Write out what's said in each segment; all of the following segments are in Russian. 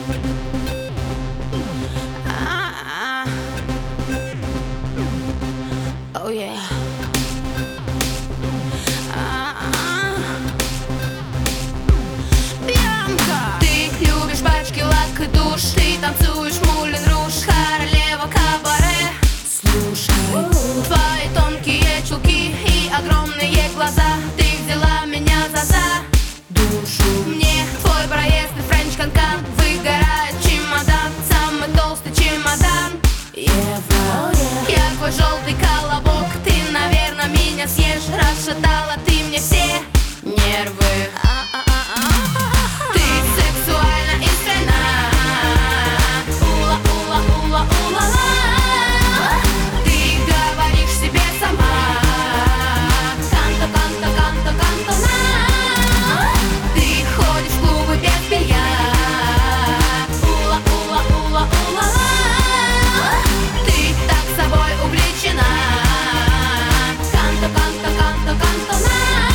Oh yeah. Бьянка. Ты любишь пачки, лак и душ. Ты танцуешь Мулен Руж, королева кабаре. Слушай, твои тонкие чулки и огромные глаза. Ты взяла меня за душу. Мне твой проезд и френч канкан. Выгорает чемодан, самый толстый чемодан. Ева, я твой желтый колобок. Ты, наверное, меня съешь. Расшатала ты мне все нервы. Ты сексуальна и стройна. Ула-ула-ула-ула-ла. Ты говоришь себе сама. Канто-канто-канто-канто-на. Ты ходишь в клубы без белья. Ула-ула-ула-ула-ла. Ты так собой увлечена. Канто-канто-канто-канто-на.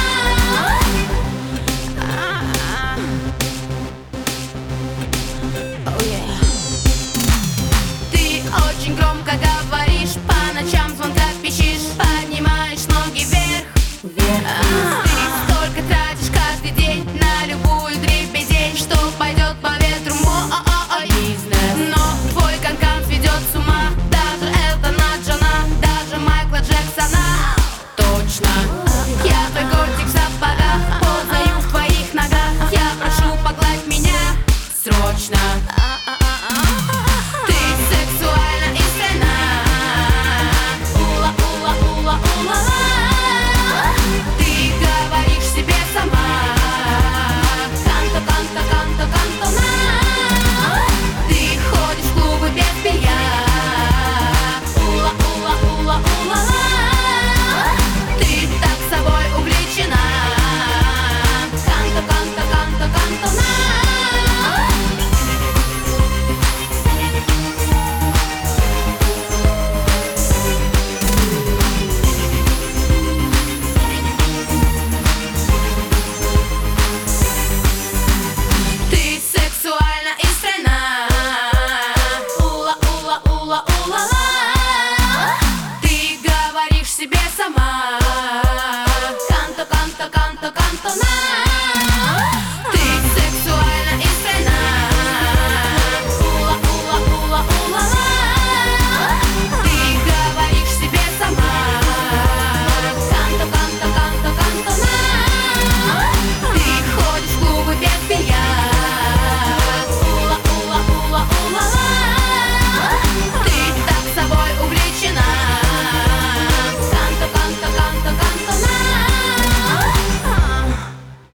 Oh yeah. Ты очень громко говоришь, по ночам в звонках пищишь, поднимаешь ноги вверх. Ты столько тратишь каждый день на любую дребедень, что пойдет по ветру мой бизнес. Но твой канкан сведет с ума даже Элтона Джона, даже Майкла Джексона. Точно. Я твой котик в сапогах, ползаю в твоих ногах. Я прошу, погладь меня срочно.